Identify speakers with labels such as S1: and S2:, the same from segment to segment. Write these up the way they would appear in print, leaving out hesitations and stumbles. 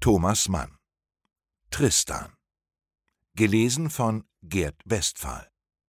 S1: Thomas Mann. Tristan. Gelesen von Gerd Westphal.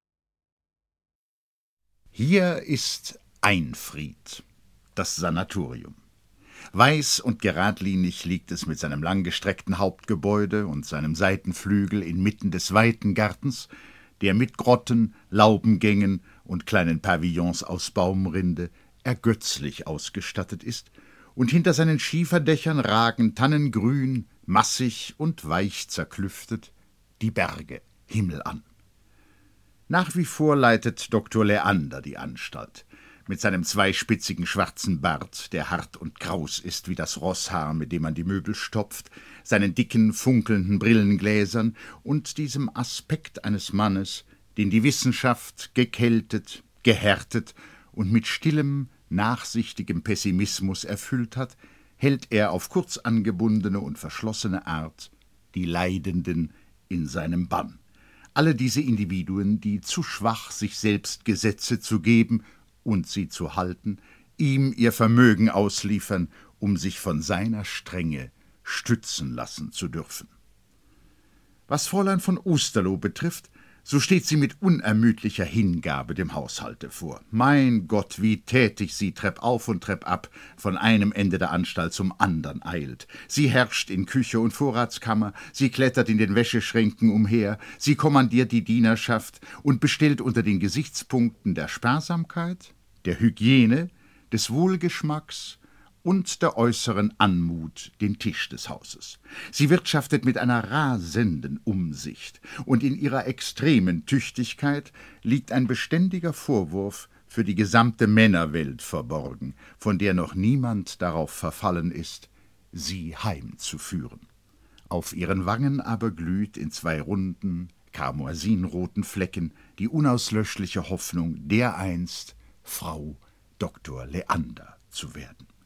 S2: Hier ist Einfried, das Sanatorium. Weiß und geradlinig liegt es mit seinem langgestreckten Hauptgebäude und seinem Seitenflügel inmitten des weiten Gartens, der mit Grotten, Laubengängen und kleinen Pavillons aus Baumrinde ergötzlich ausgestattet ist, und hinter seinen Schieferdächern ragen tannengrün, massig und weich zerklüftet die Berge himmelan. Nach wie vor leitet Dr. Leander die Anstalt, mit seinem zweispitzigen schwarzen Bart, der hart und kraus ist wie das Rosshaar, mit dem man die Möbel stopft, seinen dicken, funkelnden Brillengläsern und diesem Aspekt eines Mannes, den die Wissenschaft gekältet, gehärtet und mit stillem, nachsichtigem Pessimismus erfüllt hat, hält er auf kurz angebundene und verschlossene Art die Leidenden in seinem Bann. Alle diese Individuen, die zu schwach, sich selbst Gesetze zu geben und sie zu halten, ihm ihr Vermögen ausliefern, um sich von seiner Strenge stützen lassen zu dürfen. Was Fräulein von Osterloh betrifft, so steht sie mit unermüdlicher Hingabe dem Haushalte vor. Mein Gott, wie tätig sie treppauf und treppab von einem Ende der Anstalt zum andern eilt. Sie herrscht in Küche und Vorratskammer, sie klettert in den Wäscheschränken umher, sie kommandiert die Dienerschaft und bestellt unter den Gesichtspunkten der Sparsamkeit, der Hygiene, des Wohlgeschmacks und der äußeren Anmut den Tisch des Hauses. Sie wirtschaftet mit einer rasenden Umsicht, und in ihrer extremen Tüchtigkeit liegt ein beständiger Vorwurf für die gesamte Männerwelt verborgen, von der noch niemand darauf verfallen ist, sie heimzuführen. Auf ihren Wangen aber glüht in 2 runden, karmoisinroten Flecken die unauslöschliche Hoffnung, dereinst Frau Dr. Leander zu werden.